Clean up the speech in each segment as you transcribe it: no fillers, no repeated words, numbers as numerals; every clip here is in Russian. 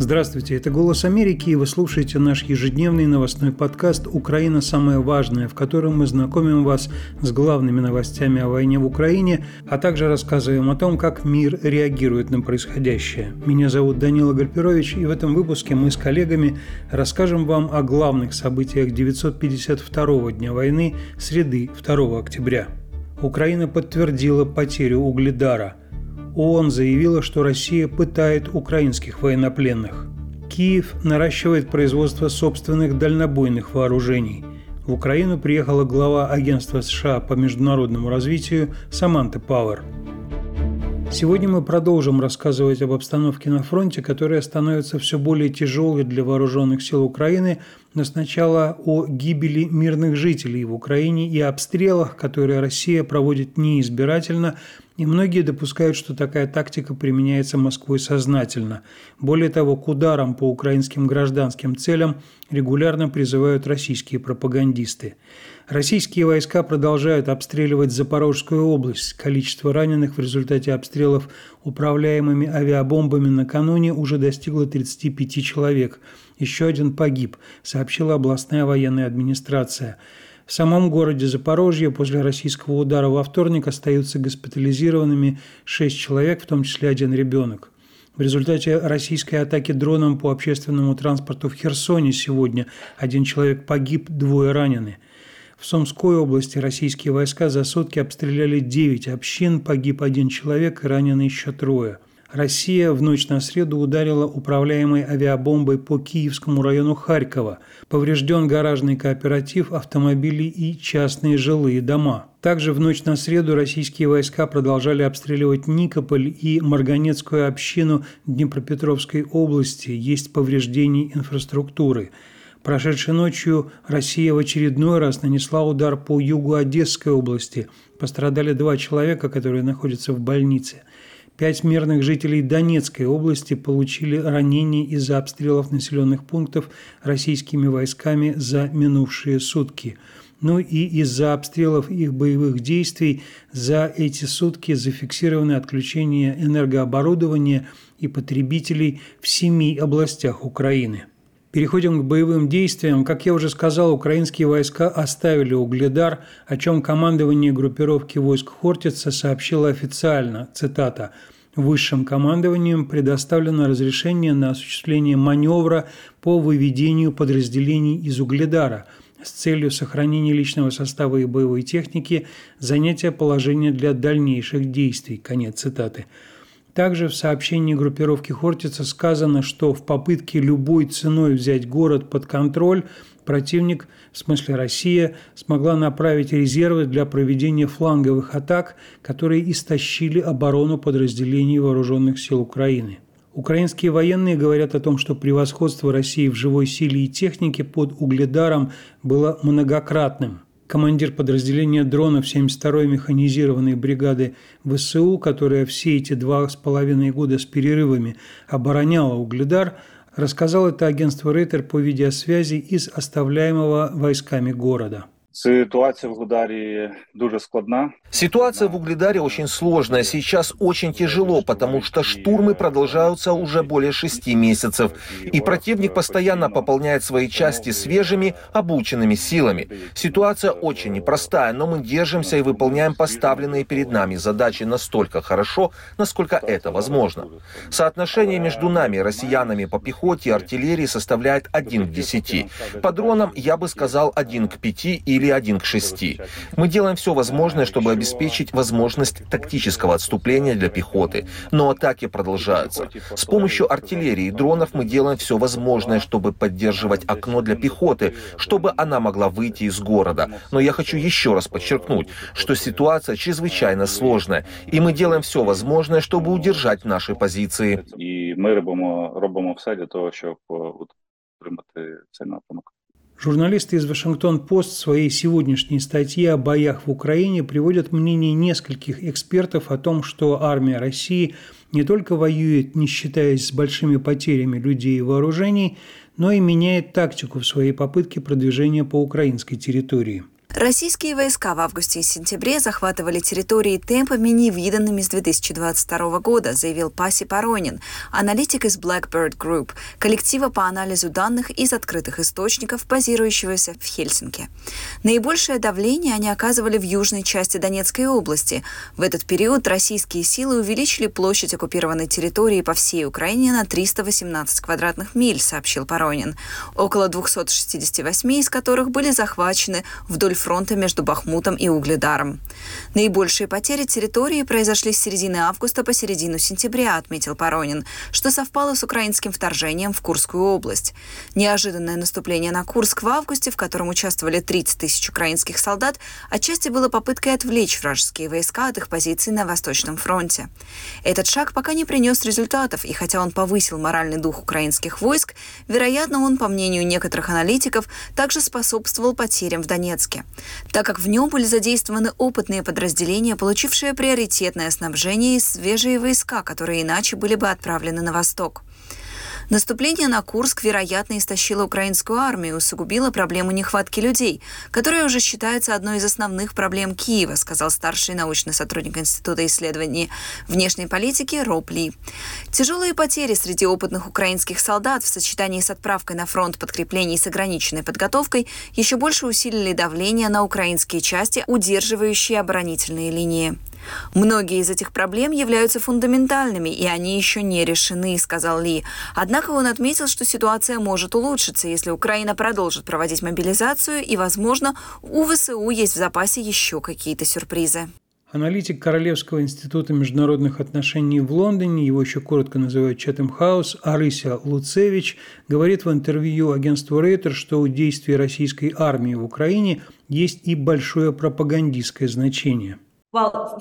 Здравствуйте, это «Голос Америки», и вы слушаете наш ежедневный новостной подкаст «Украина. Самое важное», в котором мы знакомим вас с главными новостями о войне в Украине, а также рассказываем о том, как мир реагирует на происходящее. Меня зовут Данила Гальперович, и в этом выпуске мы с коллегами расскажем вам о главных событиях 952-го дня войны, среды 2 октября. Украина подтвердила потерю Угледара. ООН заявила, что Россия пытает украинских военнопленных. Киев наращивает производство собственных дальнобойных вооружений. В Украину приехала глава Агентства США по международному развитию Саманта Пауэр. Сегодня мы продолжим рассказывать об обстановке на фронте, которая становится все более тяжелой для вооруженных сил Украины, но сначала о гибели мирных жителей в Украине и обстрелах, которые Россия проводит неизбирательно, и многие допускают, что такая тактика применяется Москвой сознательно. Более того, к ударам по украинским гражданским целям регулярно призывают российские пропагандисты. Российские войска продолжают обстреливать Запорожскую область. Количество раненых в результате обстрелов управляемыми авиабомбами накануне уже достигло 35 человек. Еще один погиб, сообщила областная военная администрация. В самом городе Запорожье после российского удара во вторник остаются госпитализированными 6 человек, в том числе один ребенок. В результате российской атаки дроном по общественному транспорту в Херсоне сегодня один человек погиб, 2 ранены. В Сумской области российские войска за сутки обстреляли 9 общин, погиб 1 человек и ранены еще 3. Россия в ночь на среду ударила управляемой авиабомбой по Киевскому району Харькова. Поврежден гаражный кооператив, автомобили и частные жилые дома. Также в ночь на среду российские войска продолжали обстреливать Никополь и Марганецкую общину Днепропетровской области. Есть повреждения инфраструктуры. Прошедшей ночью Россия в очередной раз нанесла удар по югу Одесской области. Пострадали 2 человека, которые находятся в больнице. 5 мирных жителей Донецкой области получили ранения из-за обстрелов населенных пунктов российскими войсками за минувшие сутки. Ну и из-за обстрелов их боевых действий за эти сутки зафиксированы отключения энергооборудования и потребителей в 7 областях Украины. Переходим к боевым действиям. Как я уже сказал, украинские войска оставили Угледар, о чем командование группировки войск Хортица сообщило официально, цитата, «Высшим командованием предоставлено разрешение на осуществление маневра по выведению подразделений из Угледара с целью сохранения личного состава и боевой техники, занятия положения для дальнейших действий». Конец цитаты. Также в сообщении группировки Хортица сказано, что в попытке любой ценой взять город под контроль противник, в смысле Россия, смогла направить резервы для проведения фланговых атак, которые истощили оборону подразделений вооруженных сил Украины. Украинские военные говорят о том, что превосходство России в живой силе и технике под Угледаром было многократным. Командир подразделения дронов 72-й механизированной бригады ВСУ, которая все эти 2,5 года с перерывами обороняла Угледар, рассказал это агентству Рейтер по видеосвязи из оставляемого войсками города. Ситуация в Угледаре дуже складна. Ситуация в Угледаре очень сложная. Сейчас очень тяжело, потому что штурмы продолжаются уже более 6 месяцев. И противник постоянно пополняет свои части свежими, обученными силами. Ситуация очень непростая, но мы держимся и выполняем поставленные перед нами задачи настолько хорошо, насколько это возможно. Соотношение между нами и россиянами по пехоте и артиллерии составляет 1 к 10. По дронам я бы сказал 1 к 5 или 1 к 6. Мы делаем все возможное, чтобы обеспечить возможность тактического отступления для пехоты. Но атаки продолжаются. С помощью артиллерии и дронов мы делаем все возможное, чтобы поддерживать окно для пехоты, чтобы она могла выйти из города. Но я хочу еще раз подчеркнуть, что ситуация чрезвычайно сложная, и мы делаем все возможное, чтобы удержать наши позиции. І ми робимо все для того, щоб утримати цей напрямок. Журналисты из «Вашингтон-Пост» в своей сегодняшней статье о боях в Украине приводят мнение нескольких экспертов о том, что армия России не только воюет, не считаясь с большими потерями людей и вооружений, но и меняет тактику в своей попытке продвижения по украинской территории. Российские войска в августе и сентябре захватывали территории темпами, невиданными с 2022 года, заявил Паси Паронин, аналитик из Blackbird Group, коллектива по анализу данных из открытых источников, базирующегося в Хельсинки. Наибольшее давление они оказывали в южной части Донецкой области. В этот период российские силы увеличили площадь оккупированной территории по всей Украине на 318 квадратных миль, сообщил Паронин. Около 268 из которых были захвачены вдоль фронта между Бахмутом и Угледаром. Наибольшие потери территории произошли с середины августа по середину сентября, отметил Паронин, что совпало с украинским вторжением в Курскую область. Неожиданное наступление на Курск в августе, в котором участвовали 30 тысяч украинских солдат, отчасти было попыткой отвлечь вражеские войска от их позиций на Восточном фронте. Этот шаг пока не принес результатов, и хотя он повысил моральный дух украинских войск, вероятно, он, по мнению некоторых аналитиков, также способствовал потерям в Донецке, так как в нем были задействованы опытные подразделения, получившие приоритетное снабжение и свежие войска, которые иначе были бы отправлены на восток. Наступление на Курск, вероятно, истощило украинскую армию и усугубило проблему нехватки людей, которая уже считается одной из основных проблем Киева, сказал старший научный сотрудник Института исследований внешней политики Роб Ли. Тяжелые потери среди опытных украинских солдат в сочетании с отправкой на фронт подкреплений с ограниченной подготовкой еще больше усилили давление на украинские части, удерживающие оборонительные линии. Многие из этих проблем являются фундаментальными, и они еще не решены, сказал Ли. Однако он отметил, что ситуация может улучшиться, если Украина продолжит проводить мобилизацию, и, возможно, у ВСУ есть в запасе еще какие-то сюрпризы. Аналитик Королевского института международных отношений в Лондоне, его еще коротко называют Chatham House, Арися Луцевич, говорит в интервью агентству Рейтер, что у действий российской армии в Украине есть и большое пропагандистское значение. Но,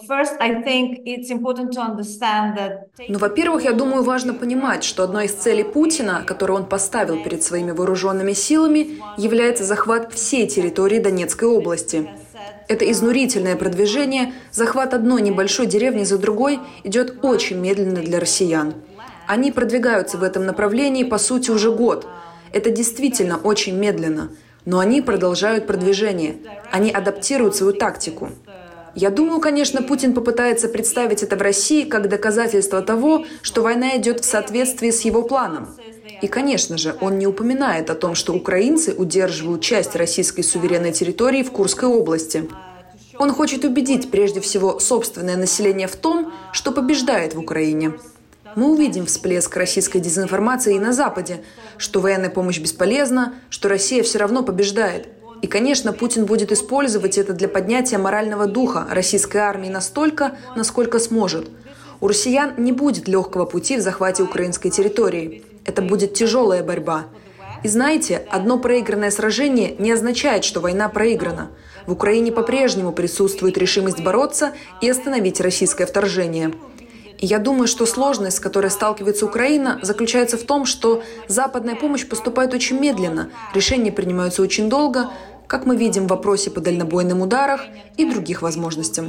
во-первых, я думаю, важно понимать, что одной из целей Путина, которую он поставил перед своими вооруженными силами, является захват всей территории Донецкой области. Это изнурительное продвижение, захват одной небольшой деревни за другой идет очень медленно для россиян. Они продвигаются в этом направлении, по сути, уже год. Это действительно очень медленно, но они продолжают продвижение. Они адаптируют свою тактику. Я думаю, конечно, Путин попытается представить это в России как доказательство того, что война идет в соответствии с его планом. И, конечно же, он не упоминает о том, что украинцы удерживают часть российской суверенной территории в Курской области. Он хочет убедить прежде всего собственное население в том, что побеждает в Украине. Мы увидим всплеск российской дезинформации и на Западе, что военная помощь бесполезна, что Россия все равно побеждает. И, конечно, Путин будет использовать это для поднятия морального духа российской армии настолько, насколько сможет. У россиян не будет легкого пути в захвате украинской территории. Это будет тяжелая борьба. И знаете, одно проигранное сражение не означает, что война проиграна. В Украине по-прежнему присутствует решимость бороться и остановить российское вторжение. И я думаю, что сложность, с которой сталкивается Украина, заключается в том, что западная помощь поступает очень медленно, решения принимаются очень долго, как мы видим в вопросе по дальнобойным ударам и других возможностях.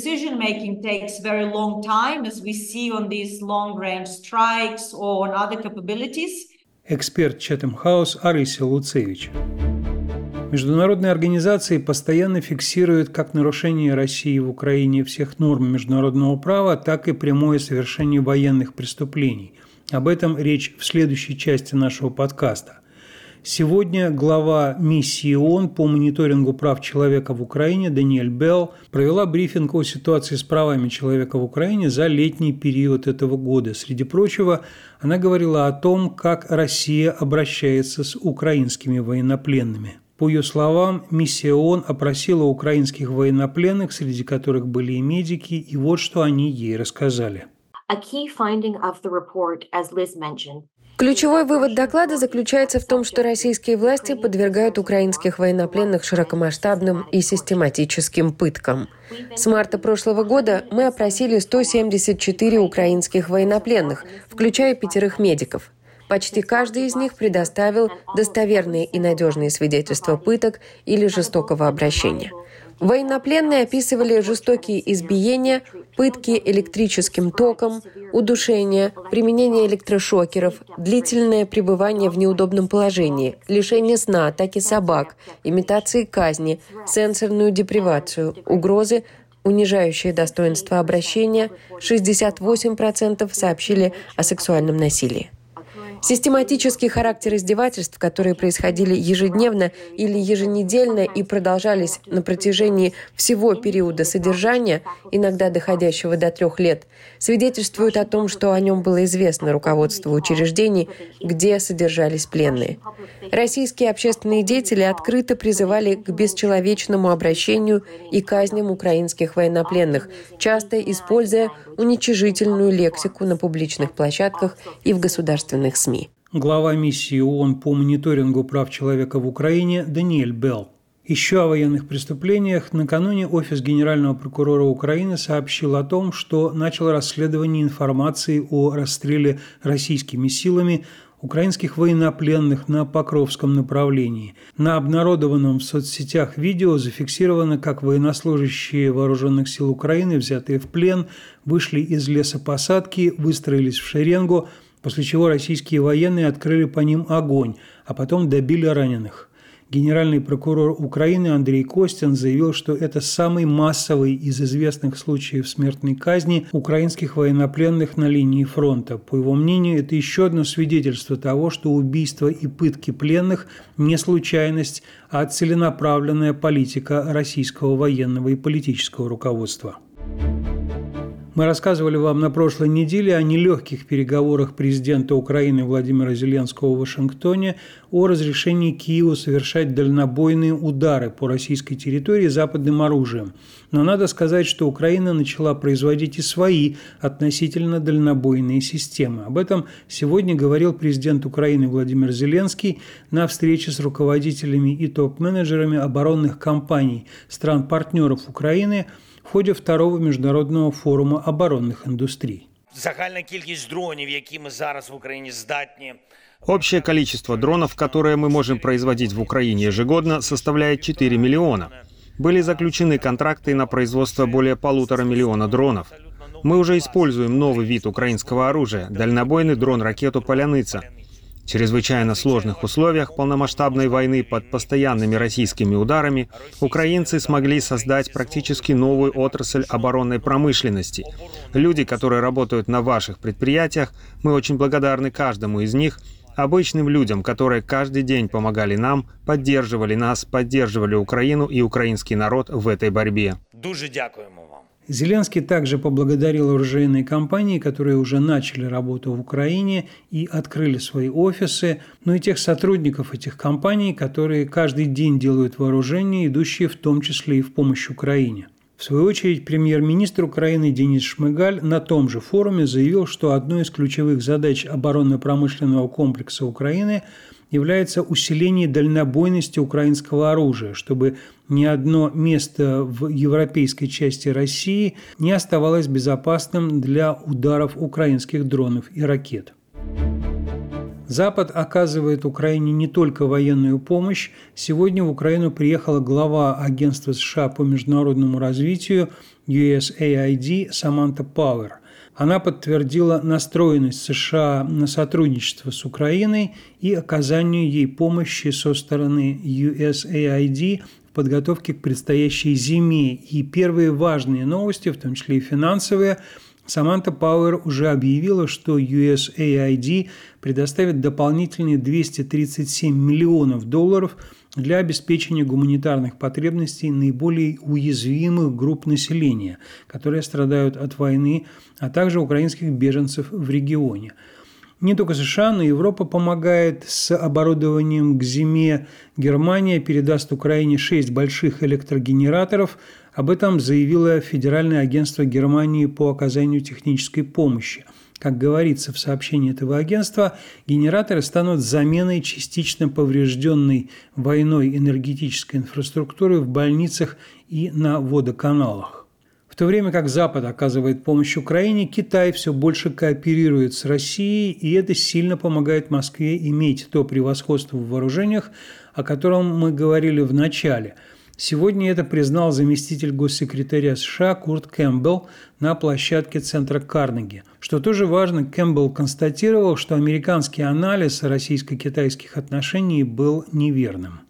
Эксперт Chatham House Арися Луцевич. Международные организации постоянно фиксируют как нарушение России в Украине всех норм международного права, так и прямое совершение военных преступлений. Об этом речь в следующей части нашего подкаста. Сегодня глава миссии ООН по мониторингу прав человека в Украине Даниэль Белл провела брифинг о ситуации с правами человека в Украине за летний период этого года. Среди прочего, она говорила о том, как Россия обращается с украинскими военнопленными. По ее словам, миссия ООН опросила украинских военнопленных, среди которых были и медики, и вот что они ей рассказали. Ключевой вывод доклада заключается в том, что российские власти подвергают украинских военнопленных широкомасштабным и систематическим пыткам. С марта прошлого года мы опросили 174 украинских военнопленных, включая 5 медиков. Почти каждый из них предоставил достоверные и надежные свидетельства пыток или жестокого обращения. Военнопленные описывали жестокие избиения, пытки электрическим током, удушение, применение электрошокеров, длительное пребывание в неудобном положении, лишение сна, атаки собак, имитации казни, сенсорную депривацию, угрозы, унижающее достоинство обращения. 68% сообщили о сексуальном насилии. Систематический характер издевательств, которые происходили ежедневно или еженедельно и продолжались на протяжении всего периода содержания, иногда доходящего до 3 лет, свидетельствуют о том, что о нем было известно руководству учреждений, где содержались пленные. Российские общественные деятели открыто призывали к бесчеловечному обращению и казням украинских военнопленных, часто используя уничижительную лексику на публичных площадках и в государственных СМИ. Глава миссии ООН по мониторингу прав человека в Украине Даниэль Белл. Еще о военных преступлениях. Накануне Офис Генерального прокурора Украины сообщил о том, что начал расследование информации о расстреле российскими силами украинских военнопленных на Покровском направлении. На обнародованном в соцсетях видео зафиксировано, как военнослужащие вооруженных сил Украины, взятые в плен, вышли из лесопосадки, выстроились в шеренгу, после чего российские военные открыли по ним огонь, а потом добили раненых. Генеральный прокурор Украины Андрей Костин заявил, что это самый массовый из известных случаев смертной казни украинских военнопленных на линии фронта. По его мнению, это еще одно свидетельство того, что убийства и пытки пленных не случайность, а целенаправленная политика российского военного и политического руководства. Мы рассказывали вам на прошлой неделе о нелегких переговорах президента Украины Владимира Зеленского в Вашингтоне о разрешении Киеву совершать дальнобойные удары по российской территории западным оружием. Но надо сказать, что Украина начала производить и свои относительно дальнобойные системы. Об этом сегодня говорил президент Украины Владимир Зеленский на встрече с руководителями и топ-менеджерами оборонных компаний стран-партнеров Украины в ходе второго международного форума оборонных индустрий. Общее количество дронов, которые мы можем производить в Украине ежегодно, составляет 4 миллиона. Были заключены контракты на производство более 1,5 миллиона дронов. Мы уже используем новый вид украинского оружия – дальнобойный дрон-ракету «Поляныца». В чрезвычайно сложных условиях полномасштабной войны под постоянными российскими ударами украинцы смогли создать практически новую отрасль оборонной промышленности. Люди, которые работают на ваших предприятиях, мы очень благодарны каждому из них, обычным людям, которые каждый день помогали нам, поддерживали нас, поддерживали Украину и украинский народ в этой борьбе. Дуже дякуємо вам. Зеленский также поблагодарил оружейные компании, которые уже начали работу в Украине и открыли свои офисы, но и тех сотрудников этих компаний, которые каждый день делают вооружение, идущие в том числе и в помощь Украине. В свою очередь, премьер-министр Украины Денис Шмыгаль на том же форуме заявил, что одной из ключевых задач оборонно-промышленного комплекса Украины является усиление дальнобойности украинского оружия, чтобы ни одно место в европейской части России не оставалось безопасным для ударов украинских дронов и ракет. Запад оказывает Украине не только военную помощь. Сегодня в Украину приехала глава Агентства США по международному развитию USAID Саманта Пауэр. Она подтвердила настроенность США на сотрудничество с Украиной и оказанию ей помощи со стороны USAID в подготовке к предстоящей зиме. И первые важные новости, в том числе и финансовые, Саманта Пауэр уже объявила, что USAID предоставит дополнительные $237 миллионов для обеспечения гуманитарных потребностей наиболее уязвимых групп населения, которые страдают от войны, а также украинских беженцев в регионе. Не только США, но и Европа помогает с оборудованием к зиме. Германия передаст Украине 6 больших электрогенераторов. Об этом заявило Федеральное агентство Германии по оказанию технической помощи. Как говорится в сообщении этого агентства, генераторы станут заменой частично поврежденной войной энергетической инфраструктуры в больницах и на водоканалах. В то время как Запад оказывает помощь Украине, Китай все больше кооперирует с Россией, и это сильно помогает Москве иметь то превосходство в вооружениях, о котором мы говорили в начале. Сегодня это признал заместитель госсекретаря США Курт Кэмпбелл на площадке Центра Карнеги. Что тоже важно, Кэмпбелл констатировал, что американский анализ российско-китайских отношений был неверным.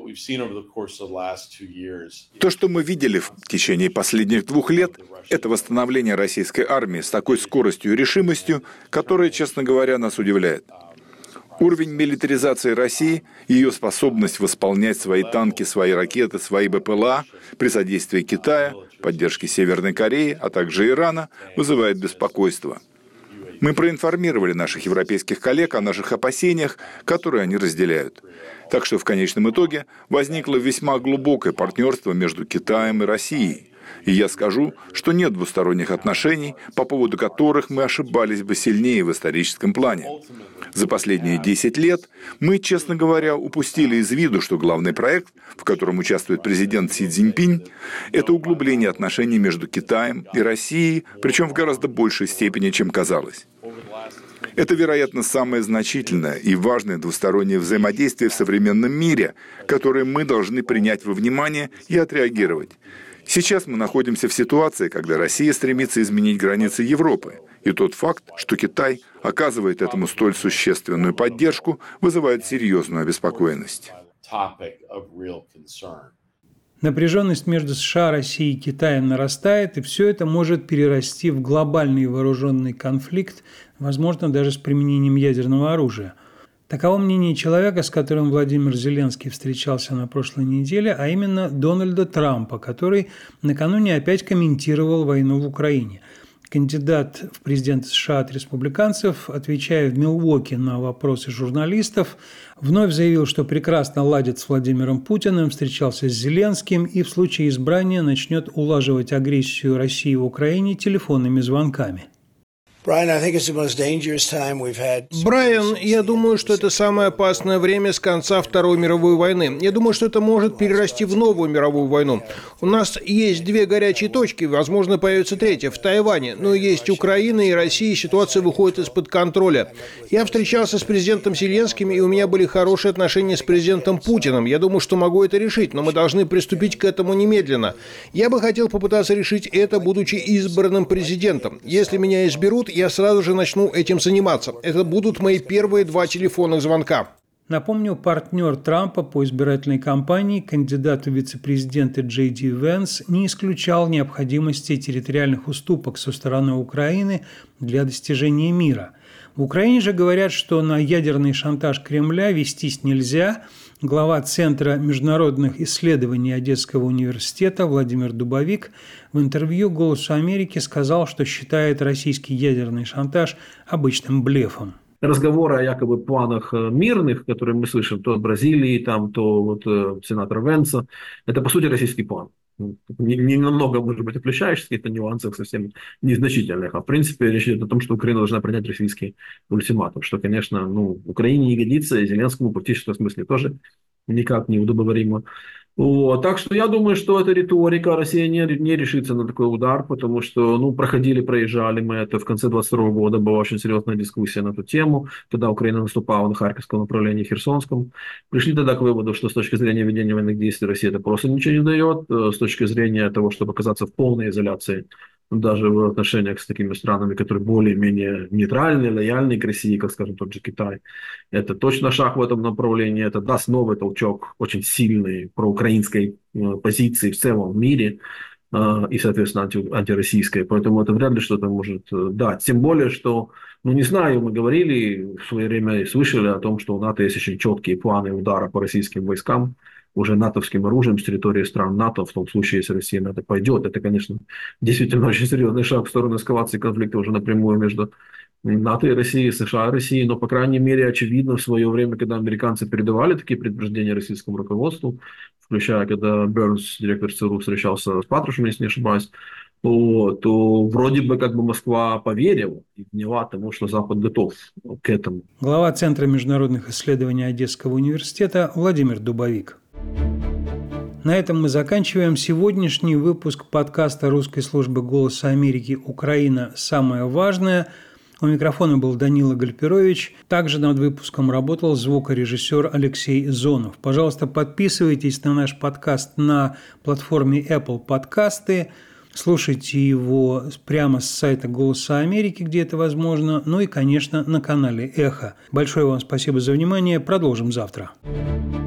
То, что мы видели в течение последних 2 лет, это восстановление российской армии с такой скоростью и решимостью, которая, честно говоря, нас удивляет. Уровень милитаризации России, ее способность восполнять свои танки, свои ракеты, свои БПЛА при содействии Китая, поддержке Северной Кореи, а также Ирана, вызывает беспокойство. Мы проинформировали наших европейских коллег о наших опасениях, которые они разделяют. Так что в конечном итоге возникло весьма глубокое партнерство между Китаем и Россией. И я скажу, что нет двусторонних отношений, по поводу которых мы ошибались бы сильнее в историческом плане. За последние 10 лет мы, честно говоря, упустили из виду, что главный проект, в котором участвует президент Си Цзиньпинь, это углубление отношений между Китаем и Россией, причем в гораздо большей степени, чем казалось. Это, вероятно, самое значительное и важное двустороннее взаимодействие в современном мире, которое мы должны принять во внимание и отреагировать. Сейчас мы находимся в ситуации, когда Россия стремится изменить границы Европы, и тот факт, что Китай оказывает этому столь существенную поддержку, вызывает серьезную обеспокоенность. Напряженность между США, Россией и Китаем нарастает, и все это может перерасти в глобальный вооруженный конфликт, возможно, даже с применением ядерного оружия. Таково мнение человека, с которым Владимир Зеленский встречался на прошлой неделе, а именно Дональда Трампа, который накануне опять комментировал войну в Украине. Кандидат в президенты США от республиканцев, отвечая в Милуоки на вопросы журналистов, вновь заявил, что прекрасно ладит с Владимиром Путиным, встречался с Зеленским и в случае избрания начнет улаживать агрессию России в Украине телефонными звонками. Брайан, я думаю, что это самое опасное время с конца Второй мировой войны. Я думаю, что это может перерасти в новую мировую войну. У нас есть 2 горячие точки, возможно, появится 3 в Тайване. Но есть Украина и Россия, и ситуация выходит из-под контроля. Я встречался с президентом Зеленским, и у меня были хорошие отношения с президентом Путиным. Я думаю, что могу это решить, но мы должны приступить к этому немедленно. Я бы хотел попытаться решить это, будучи избранным президентом. Если меня изберут, я сразу же начну этим заниматься. Это будут мои первые 2 телефонных звонка. Напомню, партнер Трампа по избирательной кампании, кандидат в вице-президенты Джей Ди Венс, не исключал необходимости территориальных уступок со стороны Украины для достижения мира. В Украине же говорят, что на ядерный шантаж Кремля вестись нельзя. Глава Центра международных исследований Одесского университета Владимир Дубовик в интервью «Голосу Америки» сказал, что считает российский ядерный шантаж обычным блефом. Разговоры о якобы планах мирных, которые мы слышим то от Бразилии, то вот сенатора Венса, это по сути российский план. Не намного, может быть, отличающихся, каких-то нюансах совсем незначительных. А в принципе речь идет о том, что Украина должна принять российский ультиматум, что, конечно, Украине не годится, и Зеленскому в практическом смысле тоже никак не удобоваримо. Так что я думаю, что эта риторика, Россия не решится на такой удар, потому что, проезжали мы это в конце 22 года, была очень серьезная дискуссия на эту тему, когда Украина наступала на Харьковском направлении, Херсонском. Пришли тогда к выводу, что с точки зрения ведения военных действий Россия это просто ничего не дает, с точки зрения того, чтобы оказаться в полной изоляции, даже в отношениях с такими странами, которые более-менее нейтральны, лояльны к России, как, скажем, тот же Китай. Это точно шаг в этом направлении, это даст новый толчок очень сильный проукраинской позиции в целом в мире и, соответственно, антироссийской. Поэтому это вряд ли что-то может дать. Тем более, что, не знаю, мы говорили в свое время и слышали о том, что у НАТО есть очень четкие планы удара по российским войскам, уже натовским оружием с территории стран НАТО, в том случае, если Россия на это пойдет. Это, конечно, действительно очень серьезный шаг в сторону эскалации конфликта уже напрямую между НАТО и Россией, США и Россией. Но, по крайней мере, очевидно, в свое время, когда американцы передавали такие предупреждения российскому руководству, включая, когда Бернс, директор ЦРУ, встречался с Патрушем, если не ошибаюсь, то вроде бы как бы Москва поверила и вняла тому, что Запад готов к этому. Глава Центра международных исследований Одесского университета Владимир Дубовик. На этом мы заканчиваем сегодняшний выпуск подкаста русской службы «Голоса Америки. Украина. Самое важное». У микрофона был Данила Гальперович. Также над выпуском работал звукорежиссер Алексей Зонов. Пожалуйста, подписывайтесь на наш подкаст на платформе Apple Подкасты. Слушайте его прямо с сайта «Голоса Америки», где это возможно. Ну и, конечно, на канале «Эхо». Большое вам спасибо за внимание. Продолжим завтра.